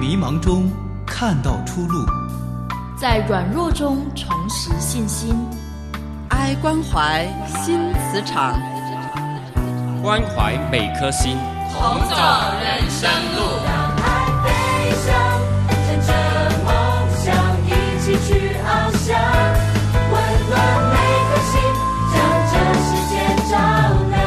迷茫中看到出路， 在软弱中重拾信心。 爱关怀新磁场， 关怀每颗心， 同走人生路。 让爱飞翔，乘着梦想一起去翱翔，温暖每颗心，将这世界照亮。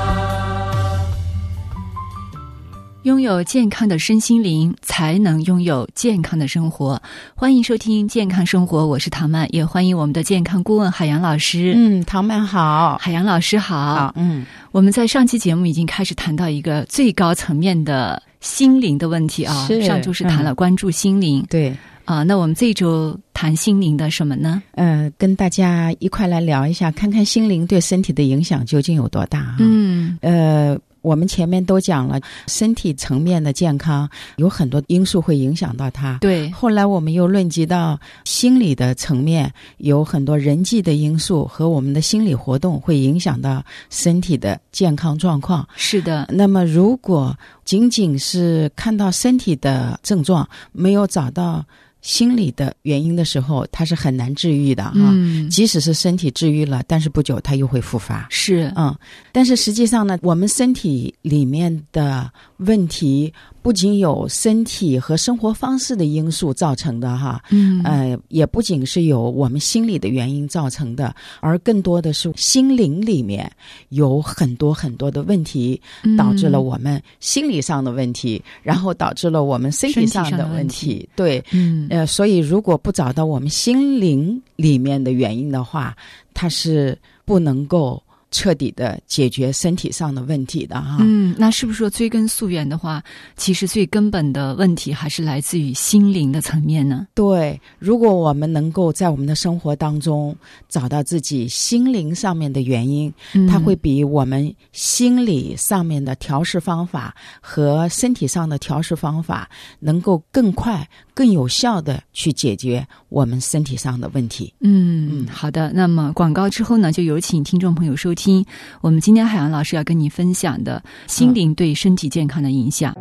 拥有健康的身心灵，才能拥有健康的生活。欢迎收听健康生活，我是唐曼，也欢迎我们的健康顾问海洋老师。 唐曼好。 海洋老师好。我们在上期节目已经开始谈到一个最高层面的心灵的问题啊。上周是谈了关注心灵。 对啊，那我们这一周谈心灵的什么呢？ 跟大家一块来聊一下，看看心灵对身体的影响究竟有多大啊。我们前面都讲了，身体层面的健康有很多因素会影响到它。 对。 后来我们又论及到心理的层面，有很多人际的因素和我们的心理活动会影响到身体的健康状况。 是的。 那么如果仅仅是看到身体的症状，没有找到心理的原因的时候，它是很难治愈的哈。即使是身体治愈了，但是不久它又会复发。 是。 但是实际上呢，我们身体里面的问题不仅有身体和生活方式的因素造成的哈，也不仅是有我们心理的原因造成的，而更多的是心灵里面有很多很多的问题，导致了我们心理上的问题，然后导致了我们身体上的问题。对，所以如果不找到我们心灵里面的原因的话，它是不能够彻底的解决身体上的问题的哈。 那是不是说追根溯源的话，其实最根本的问题还是来自于心灵的层面呢？ 对，如果我们能够在我们的生活当中找到自己心灵上面的原因，它会比我们心理上面的调试方法和身体上的调试方法能够更快更有效的去解决我们身体上的问题。 好的。那么广告之后呢，就有请听众朋友收听我们今天海洋老师要跟你分享的心灵对身体健康的影响。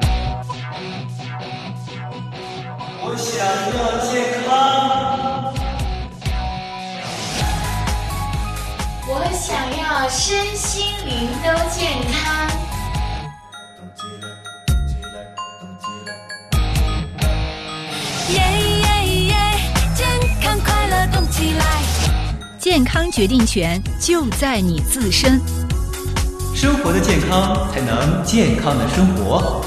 我想要健康， 我想要身心灵都健康。 健康快乐动起来， 健康决定权就在你自身。 生活的健康才能健康的生活。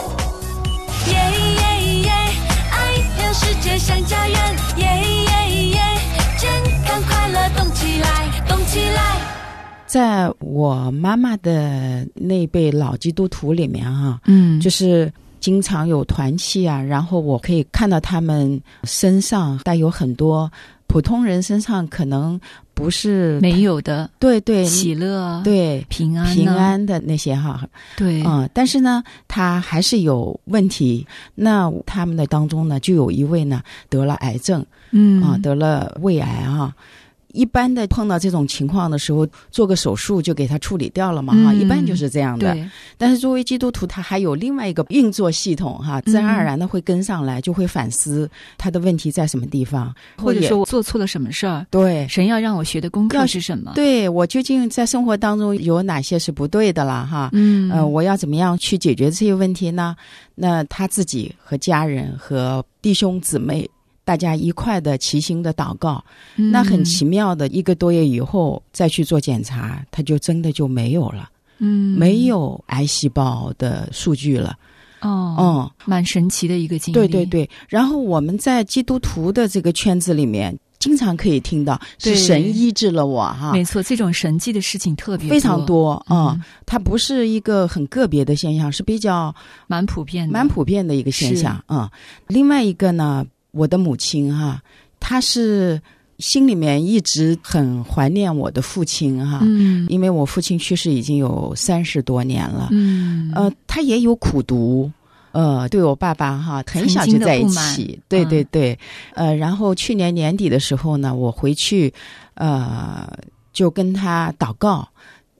爱让世界像家园，健康快乐动起来，动起来。 在我妈妈的那辈老基督徒里面哈，就是经常有团契啊，然后我可以看到他们身上带有很多普通人身上可能不是没有的， 对喜乐， 对平安的那些哈， 对， 但是呢，他还是有问题。那他们的当中呢，就有一位呢得了癌症，得了胃癌啊。一般的碰到这种情况的时候，做个手术就给他处理掉了嘛，一般就是这样的。但是作为基督徒，他还有另外一个运作系统哈，自然而然的会跟上来，就会反思他的问题在什么地方， 或者说我做错了什么事儿， 对， 神要让我学的功课是什么？ 对，我究竟在生活当中有哪些是不对的了哈？我要怎么样去解决这些问题呢？那他自己和家人和弟兄姊妹大家一块的齐心的祷告，那很奇妙的，1个多月以后再去做检查，他就真的就没有了，没有癌细胞的数据了。 蛮神奇的一个经历。 对。然后我们在基督徒的这个圈子里面，经常可以听到是神医治了我哈。 没错，这种神迹的事情特别多， 非常多它不是一个很个别的现象，是比较蛮普遍的一个现象另外一个呢，我的母亲哈，她是心里面一直很怀念我的父亲哈，因为我父亲去世已经有30多年了，他也有苦读，对我爸爸哈很小就在一起，对，然后去年年底的时候呢，我回去就跟他祷告，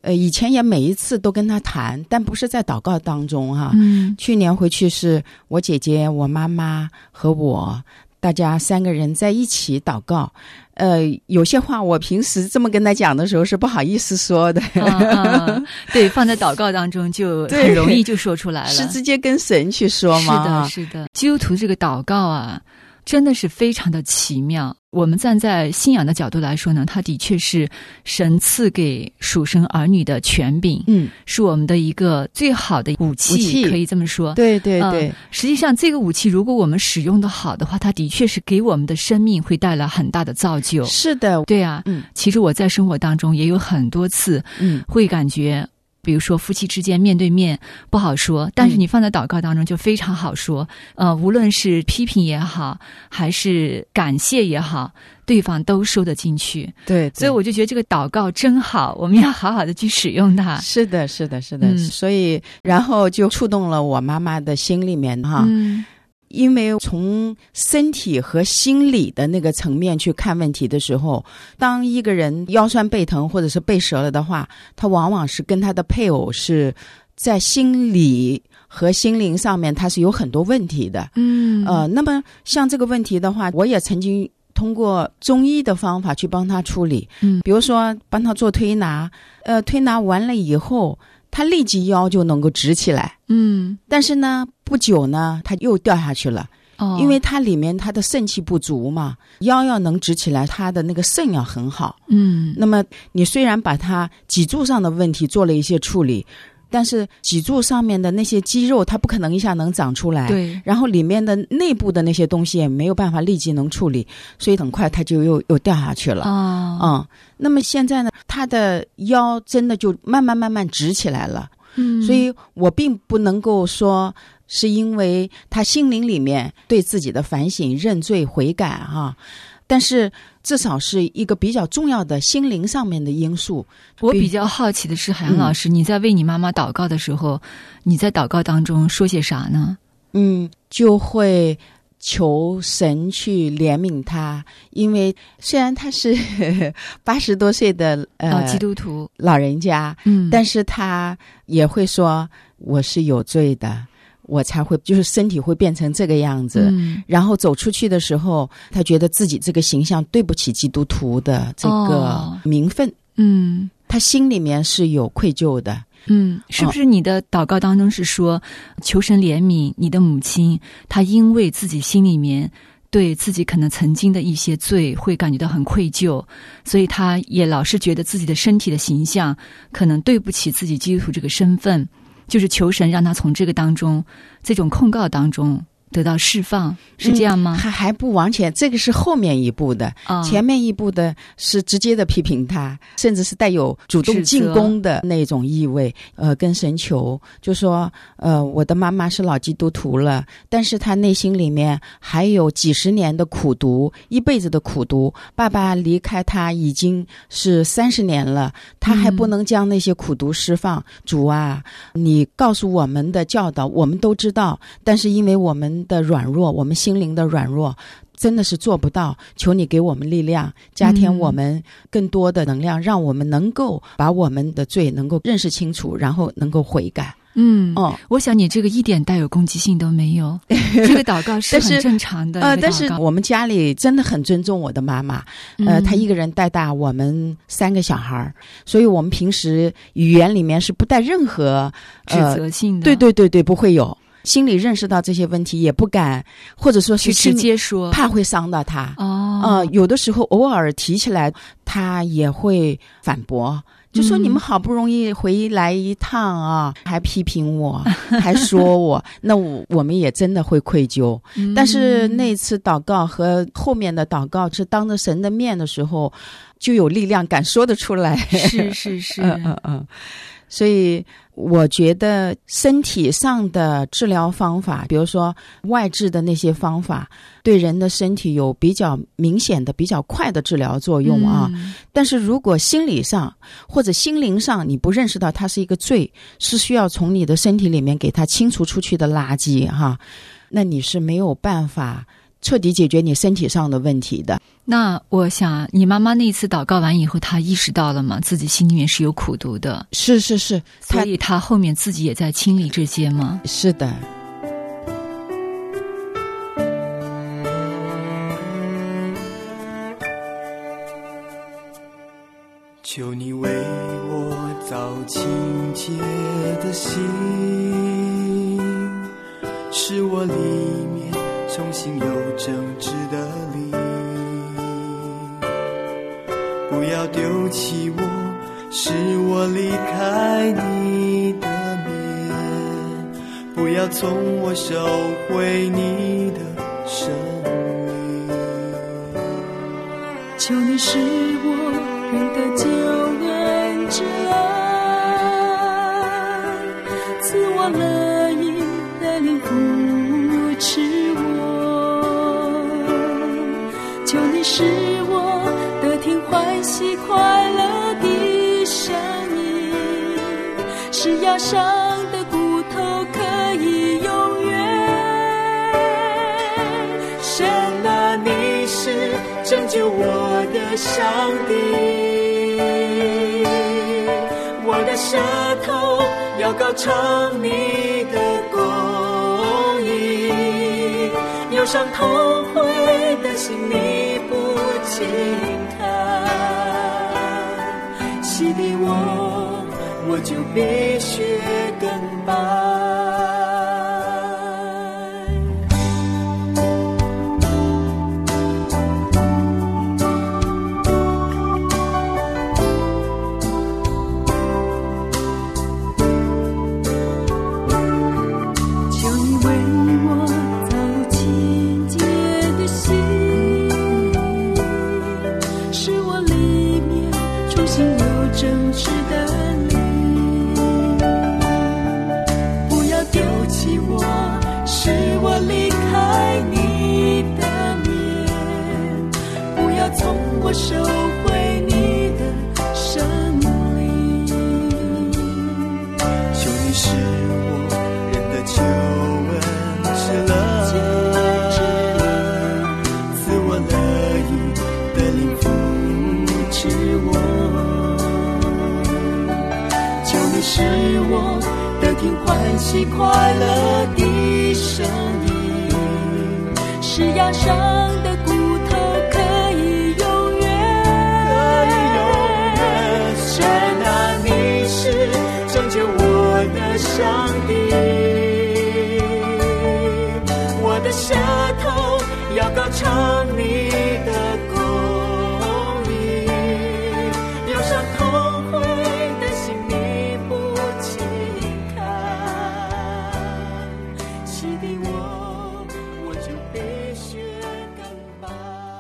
以前也每一次都跟他谈，但不是在祷告当中哈。去年回去是我姐姐、我妈妈和我，大家3个人在一起祷告。有些话我平时这么跟他讲的时候是不好意思说的。 对，放在祷告当中就很容易就说出来了， 是直接跟神去说吗？ 是的。基督徒这个祷告啊，真的是非常的奇妙。我们站在信仰的角度来说呢，它的确是神赐给属神儿女的权柄，是我们的一个最好的武器，可以这么说。 对， 实际上这个武器如果我们使用的好的话，它的确是给我们的生命会带来很大的造就。 是的， 对啊，其实我在生活当中也有很多次，会感觉。比如说夫妻之间面对面不好说，但是你放在祷告当中就非常好说。无论是批评也好，还是感谢也好，对方都收得进去。对，所以我就觉得这个祷告真好，我们要好好的去使用它。 是的。所以然后就触动了我妈妈的心里面哈。因为从身体和心理的那个层面去看问题的时候，当一个人腰酸背疼或者是背折了的话，他往往是跟他的配偶是在心理和心灵上面他是有很多问题的。那么像这个问题的话，我也曾经通过中医的方法去帮他处理。比如说帮他做推拿，推拿完了以后他立即腰就能够直起来。但是呢不久呢他又掉下去了。因为它里面它的肾气不足嘛，腰要能直起来，它的那个肾要很好。那么你虽然把它脊柱上的问题做了一些处理，但是脊柱上面的那些肌肉它不可能一下能长出来，对，然后里面的内部的那些东西也没有办法立即能处理，所以很快它就又掉下去了。那么现在呢，他的腰真的就慢慢直起来了。所以我并不能够说是因为他心灵里面对自己的反省、认罪、悔改哈，但是至少是一个比较重要的心灵上面的因素。 我比较好奇的是，海洋老师，你在为你妈妈祷告的时候，你在祷告当中说些啥呢？ 就会求神去怜悯他，因为虽然他是80多岁的基督徒老人家，但是他也会说我是有罪的，我才会就是身体会变成这个样子。然后走出去的时候，他觉得自己这个形象对不起基督徒的这个名分。他心里面是有愧疚的。 是不是你的祷告当中是说求神怜悯你的母亲，她因为自己心里面对自己可能曾经的一些罪会感觉到很愧疚，所以她也老是觉得自己的身体的形象可能对不起自己基督徒这个身份，就是求神让她从这个当中这种控告当中得到释放，是这样吗？ 还不完全，这个是后面一步的。前面一步的是直接的批评他，甚至是带有主动进攻的那种意味。跟神求，就说我的妈妈是老基督徒了，但是她内心里面还有几十年的苦毒，一辈子的苦毒。爸爸离开她已经是30年了，她还不能将那些苦毒释放。主啊，你告诉我们的教导我们都知道，但是因为我们的软弱，我们心灵的软弱真的是做不到，求你给我们力量，加添我们更多的能量，让我们能够把我们的罪能够认识清楚，然后能够悔改。 我想你这个一点带有攻击性都没有，这个祷告是很正常的。 但是我们家里真的很尊重我的妈妈，她一个人带大我们3个小孩，所以我们平时语言里面是不带任何指责性的。 对，不会有。心里认识到这些问题也不敢，或者说是直接说， 怕会伤到他。有的时候偶尔提起来，他也会反驳，就说你们好不容易回来一趟啊，还批评我，还说我，那我们也真的会愧疚。但是那次祷告和后面的祷告是当着神的面的时候，就有力量敢说得出来。 是。 所以我觉得身体上的治疗方法，比如说外治的那些方法，对人的身体有比较明显的比较快的治疗作用啊。但是如果心理上或者心灵上你不认识到它是一个罪，是需要从你的身体里面给它清除出去的垃圾哈，那你是没有办法彻底解决你身体上的问题的。 那我想你妈妈那一次祷告完以后，她意识到了吗？自己心里面是有苦毒的。 是， 所以她后面自己也在清理这些吗？ 是的。 求你为我造清洁的心，使我里面重新有正直的灵，不要丢弃我，使我离开你的面，不要从我收回你的生命。 求你使我认得救恩之爱，赐我乐意的灵扶持我。求你使我得听欢喜快乐的声音，使压伤的骨头可以永远。神啊，你是拯救我的上帝，我的舌头要高唱你的公义，忧伤痛悔的心你不轻看，洗涤我就必须更白。收回你的生灵， 求你使我认得救恩之乐，赐我乐意的灵扶持我。 求你使我得听欢喜快乐的声音，使压伤的骨头可以拯救我的上帝，我的舌头要高唱你的公义，忧伤痛悔的心你不轻看，洗涤我就必须更白。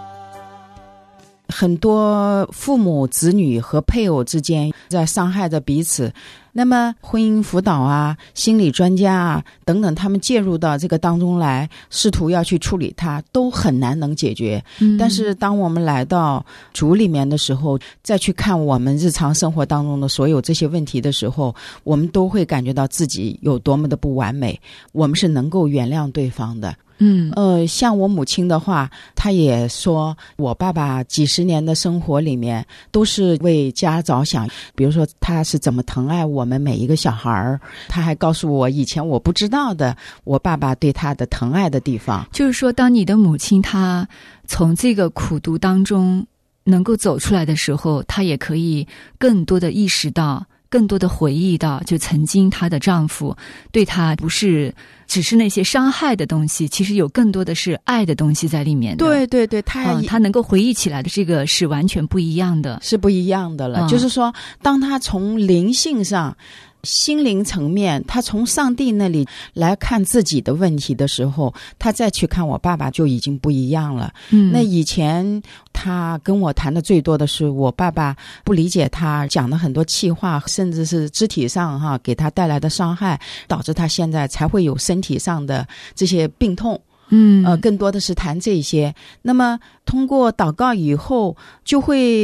很多父母子女和配偶之间在伤害着彼此，那么婚姻辅导啊、心理专家啊等等，他们介入到这个当中来，试图要去处理它，都很难能解决。但是当我们来到主里面的时候，再去看我们日常生活当中的所有这些问题的时候，我们都会感觉到自己有多么的不完美，我们是能够原谅对方的。像我母亲的话，她也说我爸爸几十年的生活里面都是为家着想，比如说他是怎么疼爱我们每一个小孩儿，他还告诉我以前我不知道的我爸爸对他的疼爱的地方。 就是说当你的母亲她从这个苦读当中能够走出来的时候，她也可以更多的意识到，更多的回忆到，就曾经她的丈夫对她不是只是那些伤害的东西，其实有更多的是爱的东西在里面的。 对对对，她能够回忆起来的这个是完全不一样的， 是不一样的了。就是说当她从灵性上心灵层面，他从上帝那里来看自己的问题的时候，他再去看我爸爸就已经不一样了。那以前他跟我谈的最多的是我爸爸不理解他讲的很多气话，甚至是肢体上给他带来的伤害，导致他现在才会有身体上的这些病痛。更多的是谈这些。那么通过祷告以后，就会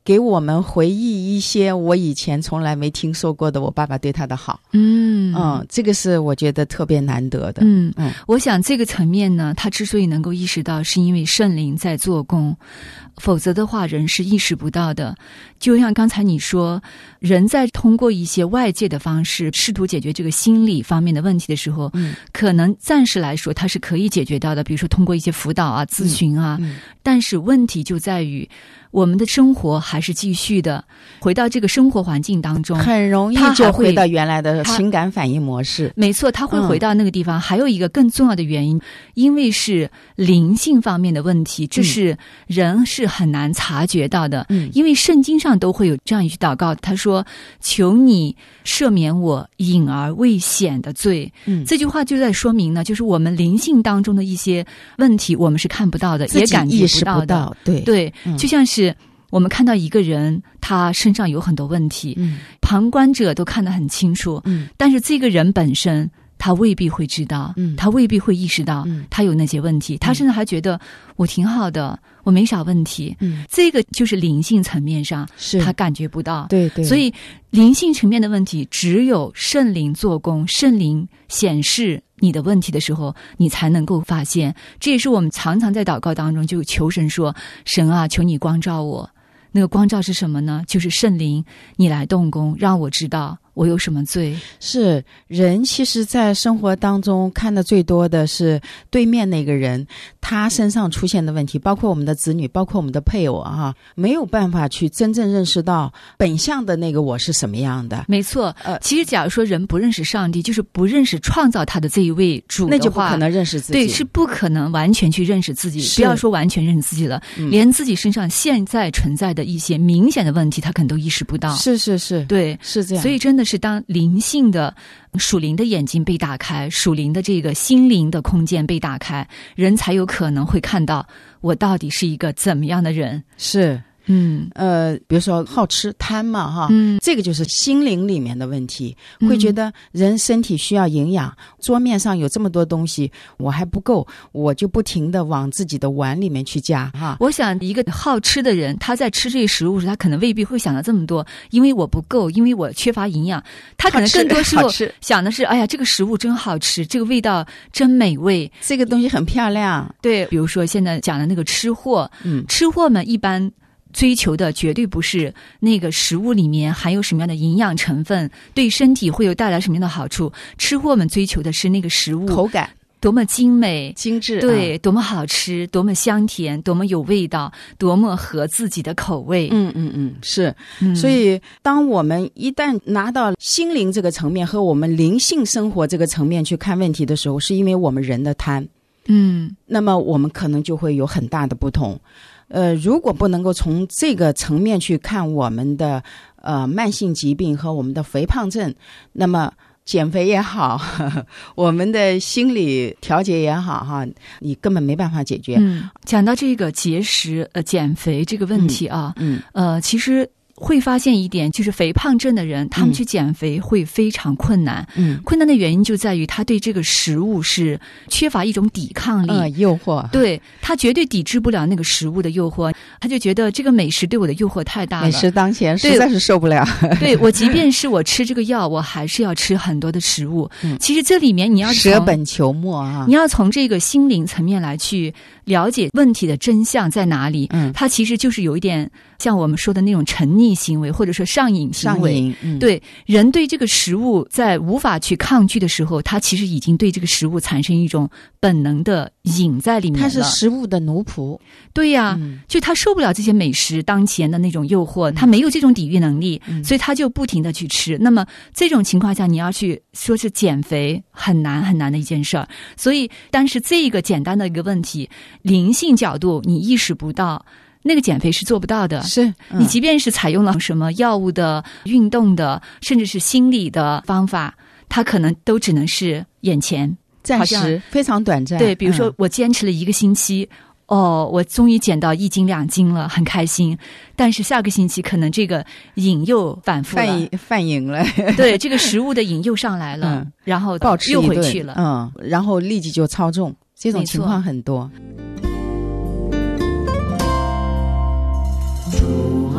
给我们回忆一些我以前从来没听说过的我爸爸对他的好。这个是我觉得特别难得的。 我想这个层面呢，他之所以能够意识到，是因为圣灵在做工，否则的话人是意识不到的。就像刚才你说，人在通过一些外界的方式试图解决这个心理方面的问题的时候，可能暂时来说它是可以解决到的，比如说通过一些辅导啊、咨询啊，但是问题就在于我们的生活还是继续的，回到这个生活环境当中， 很容易就回到原来的情感反应模式。 没错，他会回到那个地方。还有一个更重要的原因，因为是灵性方面的问题，这是人是很难察觉到的。因为圣经上都会有这样一句祷告，他说求你赦免我隐而未显的罪。这句话就在说明呢，就是我们灵性当中的一些问题我们是看不到的，也感觉不到的。对，就像是我们看到一个人他身上有很多问题，旁观者都看得很清楚，但是这个人本身他未必会知道，他未必会意识到他有那些问题，他甚至还觉得我挺好的，我没啥问题。这个就是灵性层面上他感觉不到。 对， 所以灵性层面的问题，只有圣灵做工，圣灵显示你的问题的时候，你才能够发现。这也是我们常常在祷告当中就求神说，神啊，求你光照我。那个光照是什么呢？就是圣灵你来动工，让我知道我有什么罪。 是人其实在生活当中看的最多的是对面那个人他身上出现的问题，包括我们的子女，包括我们的配偶啊，没有办法去真正认识到本相的那个我是什么样的。 没错，其实假如说人不认识上帝，就是不认识创造他的这一位主的话， 那就不可能认识自己。 对，是不可能完全去认识自己。不要说完全认识自己了，连自己身上现在存在的一些明显的问题他可能都意识不到。 是， 对， 是这样。 所以真的是当灵性的属灵的眼睛被打开，属灵的这个心灵的空间被打开，人才有可能会看到我到底是一个怎么样的人。 是比如说好吃贪嘛哈，这个就是心灵里面的问题，会觉得人身体需要营养，桌面上有这么多东西我还不够，我就不停的往自己的碗里面去加哈。 我想一个好吃的人，他在吃这些食物时，他可能未必会想到这么多，因为我不够，因为我缺乏营养，他可能更多时候想的是哎呀，这个食物真好吃，这个味道真美味， 这个东西很漂亮。 对，比如说现在讲的那个吃货，吃货们一般追求的绝对不是那个食物里面含有什么样的营养成分，对身体会有带来什么样的好处。吃货们追求的是那个食物口感多么精美精致， 对，多么好吃，多么香甜，多么有味道，多么合自己的口味。 是。所以当我们一旦拿到心灵这个层面和我们灵性生活这个层面去看问题的时候，是因为我们人的贪，那么我们可能就会有很大的不同。如果不能够从这个层面去看我们的慢性疾病和我们的肥胖症，那么减肥也好，我们的心理调节也好哈，你根本没办法解决。 讲到这个节食减肥这个问题啊，其实会发现一点，就是肥胖症的人他们去减肥会非常困难。困难的原因就在于他对这个食物是缺乏一种抵抗力， 诱惑，对， 他绝对抵制不了那个食物的诱惑，他就觉得这个美食对我的诱惑太大了， 美食当前实在是受不了。 对，我即便是我吃这个药，我还是要吃很多的食物。其实这里面你要舍本求末啊， 你要从这个心灵层面来去了解问题的真相在哪里。它其实就是有一点像我们说的那种沉溺行为，或者说上瘾行为。对，人对这个食物在无法去抗拒的时候，他其实已经对这个食物产生一种本能的瘾在里面了。 他是食物的奴仆。 对呀，就他受不了这些美食当前的那种诱惑，他没有这种抵御能力，所以他就不停的去吃。那么这种情况下，你要去说是减肥，很难很难的一件事儿。所以但是这个简单的一个问题，灵性角度你意识不到，那个减肥是做不到的。 是， 你即便是采用了什么药物的、运动的，甚至是心理的方法，它可能都只能是眼前暂时，非常短暂。 对，比如说我坚持了1个星期，我终于减到1斤2斤了，很开心。但是下个星期可能这个瘾又反复了， 犯瘾了。 对，这个食物的瘾又上来了，然后又回去了。 然后立即就超重，这种情况很多。 主啊，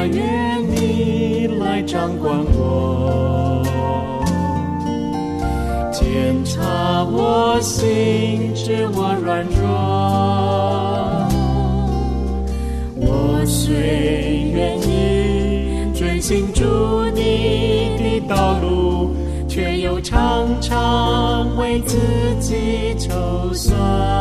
愿你来掌管我，检查我心，知我软弱。我虽愿意遵行主你的道路，却又常常为自己筹算。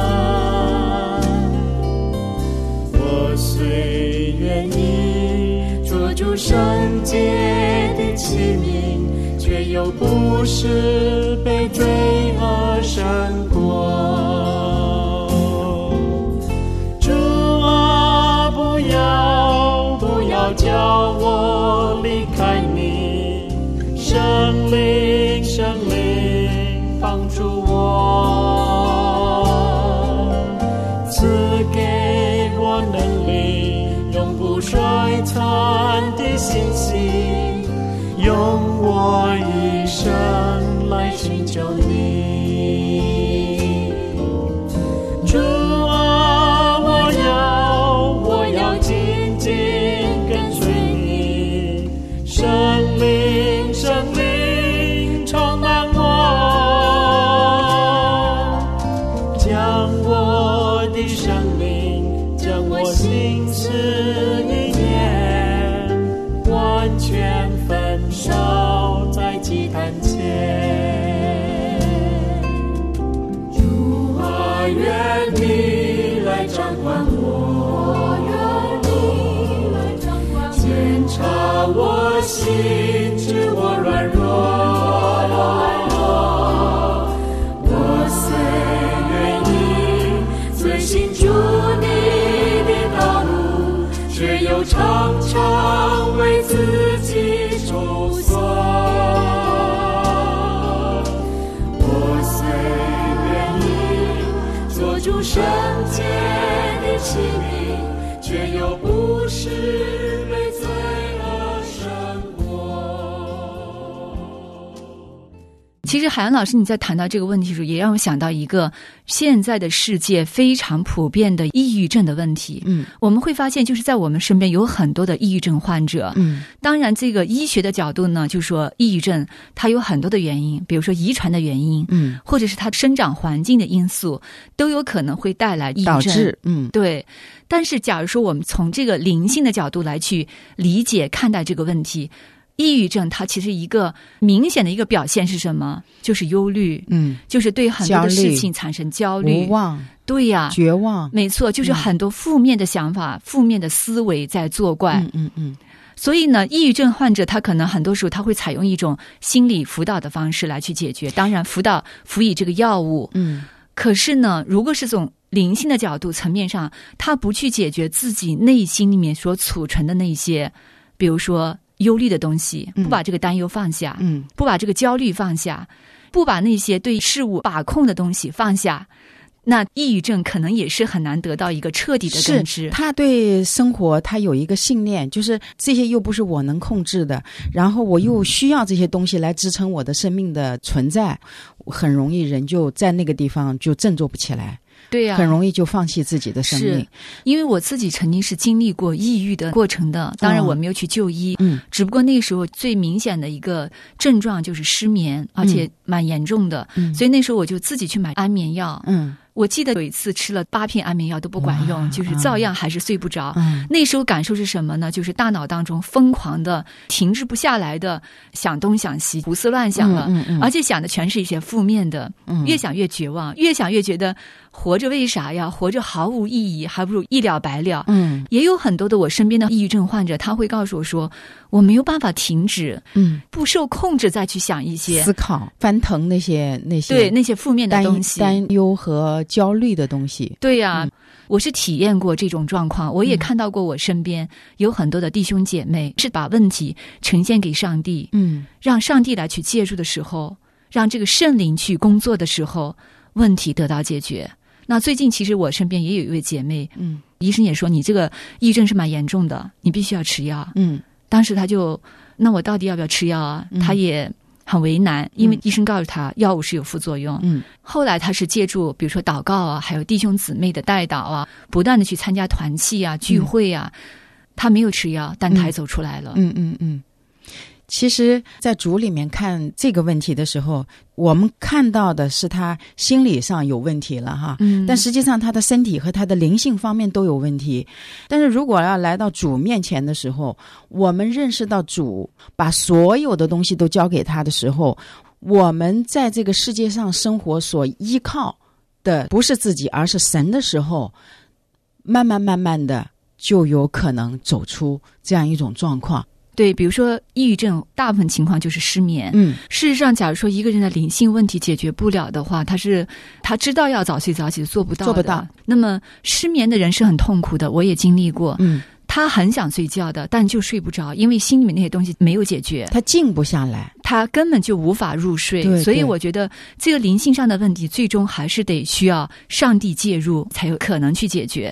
我虽愿意做主圣洁的器皿，却又不是被罪恶胜过。主啊，不要叫我离开你，圣灵帮助我，赐给我能力，永不衰残的信心，用我一生来寻求你。主啊，我要紧紧跟随你，圣灵充满我，将我的生命，将我心思意念完全焚烧在祭坛前。主啊，愿你来掌管我，检查我心，知我软弱。我虽愿意遵行主你的道路，却又常常为自己筹算。我虽愿意做主圣洁的器皿，却又不是被罪恶胜过。 其实海洋老师你在谈到这个问题的时候，也让我想到一个现在的世界非常普遍的抑郁症的问题。我们会发现就是在我们身边有很多的抑郁症患者。当然这个医学的角度呢，就说抑郁症它有很多的原因，比如说遗传的原因，或者是它生长环境的因素，都有可能会带来抑郁症导致。对。但是假如说我们从这个灵性的角度来去理解看待这个问题，抑郁症它其实一个明显的一个表现是什么？就是忧虑，就是对很多的事情产生焦虑、无望， 对呀， 绝望， 没错，就是很多负面的想法、负面的思维在作怪。所以呢，抑郁症患者他可能很多时候他会采用一种心理辅导的方式来去解决，当然辅以这个药物。可是呢，如果是从灵性的角度层面上，他不去解决自己内心里面所储存的那些，比如说忧虑的东西，不把这个担忧放下，不把这个焦虑放下，不把那些对事物把控的东西放下，那抑郁症可能也是很难得到一个彻底的根治。 是他对生活他有一个信念，就是这些又不是我能控制的，然后我又需要这些东西来支撑我的生命的存在，很容易人就在那个地方就振作不起来。 对呀， 很容易就放弃自己的生命。 是因为我自己曾经是经历过抑郁的过程的，当然我没有去就医，只不过那时候最明显的一个症状就是失眠，而且蛮严重的，所以那时候我就自己去买安眠药。我记得有一次吃了8片安眠药都不管用，就是照样还是睡不着。那时候感受是什么呢？就是大脑当中疯狂的停滞不下来的想东想西，胡思乱想了，而且想的全是一些负面的，越想越绝望，越想越觉得活着为啥呀？活着毫无意义，还不如一了百了。也有很多的我身边的抑郁症患者，他会告诉我说，我没有办法停止，不受控制再去想一些思考、翻腾那些对那些负面的东西、 担忧和焦虑的东西。 对呀，我是体验过这种状况，我也看到过我身边有很多的弟兄姐妹是把问题呈现给上帝，让上帝来去介入的时候，让这个圣灵去工作的时候，问题得到解决。那最近其实我身边也有一位姐妹，医生也说你这个抑郁症是蛮严重的，你必须要吃药。当时她就，那我到底要不要吃药啊？她也很为难，因为医生告诉她药物是有副作用。后来她是借助比如说祷告啊，还有弟兄姊妹的代祷啊，不断的去参加团契啊、聚会啊。 他没有吃药，但他也走出来了。 其实在主里面看这个问题的时候，我们看到的是他心理上有问题了哈，但实际上他的身体和他的灵性方面都有问题。但是如果要来到主面前的时候，我们认识到主把所有的东西都交给他的时候，我们在这个世界上生活所依靠的不是自己，而是神的时候，慢慢的就有可能走出这样一种状况。 对，比如说抑郁症，大部分情况就是失眠。事实上，假如说一个人的灵性问题解决不了的话，他知道要早睡早起，做不到。那么失眠的人是很痛苦的，我也经历过。他很想睡觉的，但就睡不着，因为心里面那些东西没有解决， 他静不下来， 他根本就无法入睡。 对， 所以我觉得这个灵性上的问题，最终还是得需要上帝介入，才有可能去解决。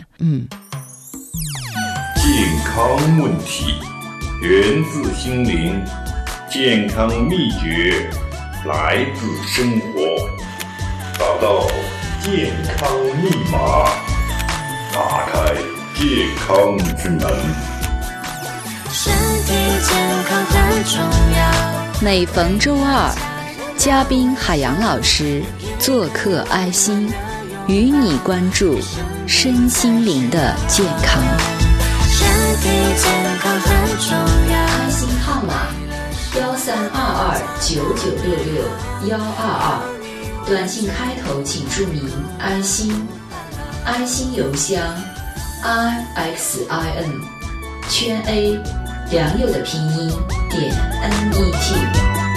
健康问题源自心灵，健康秘诀来自生活，找到健康密码，打开健康之门。 身体健康很重要。 每逢周二，嘉宾海洋老师做客爱心，与你关注身心灵的健康。 身体健康很重要。 爱心号码132299661122，短信开头请注明爱心，爱心邮箱 IXIN A 良友的拼音.NET。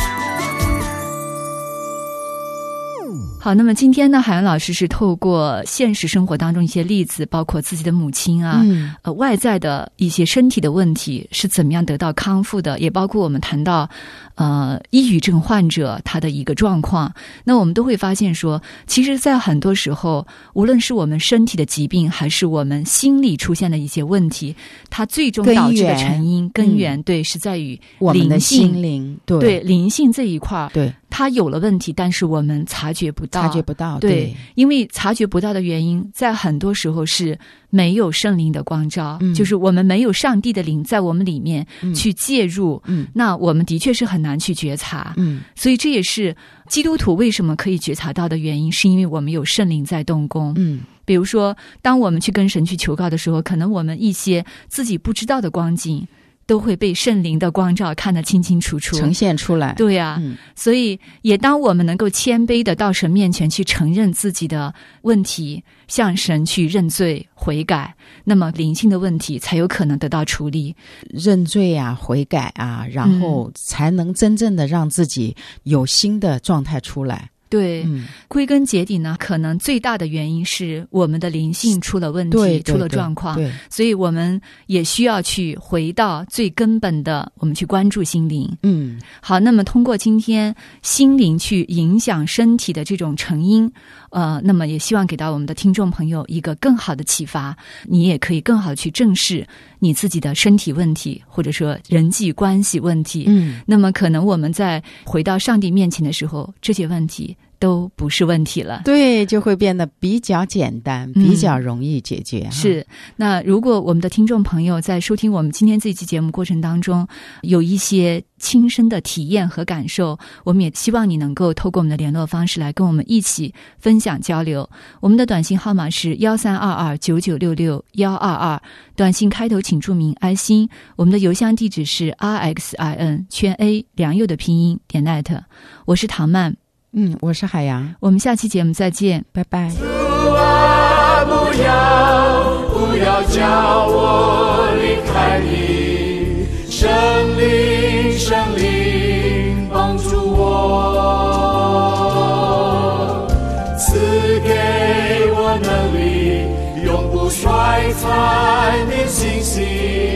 好，那么今天呢，海洋老师是透过现实生活当中一些例子，包括自己的母亲啊，外在的一些身体的问题是怎么样得到康复的，也包括我们谈到抑郁症患者他的一个状况。那我们都会发现说，其实在很多时候，无论是我们身体的疾病，还是我们心理出现的一些问题，它最终导致的成因根源对，是在于我们的心灵， 对灵性这一块， 对它有了问题，但是我们察觉不到。对，因为察觉不到的原因，在很多时候是没有圣灵的光照，就是我们没有上帝的灵在我们里面去介入，那我们的确是很难去觉察。所以这也是基督徒为什么可以觉察到的原因，是因为我们有圣灵在动工。比如说当我们去跟神去求告的时候，可能我们一些自己不知道的光景都会被圣灵的光照看得清清楚楚， 呈现出来。 对啊，所以也当我们能够谦卑的到神面前去承认自己的问题，向神去认罪悔改，那么灵性的问题才有可能得到处理。 认罪啊，悔改啊，然后才能真正的让自己有新的状态出来。 对，归根结底呢，可能最大的原因是我们的灵性出了问题，出了状况，所以我们也需要去回到最根本的，我们去关注心灵。好，那么通过今天心灵去影响身体的这种成因，那么也希望给到我们的听众朋友一个更好的启发，你也可以更好的去正视你自己的身体问题，或者说人际关系问题。那么可能我们在回到上帝面前的时候，这些问题都不是问题了， 对，就会变得比较简单，比较容易解决。 是，那如果我们的听众朋友在收听我们今天这期节目过程当中有一些亲身的体验和感受，我们也希望你能够透过我们的联络方式来跟我们一起分享交流。我们的短信号码是132299661122，短信开头请注明爱心。我们的邮箱地址是 RXIN A 良友的拼音.net。我是唐曼， 我是海洋， 我们下期节目再见， 拜拜。 主啊，不要叫我离开你，圣灵帮助我，赐给我能力，永不衰残的信心。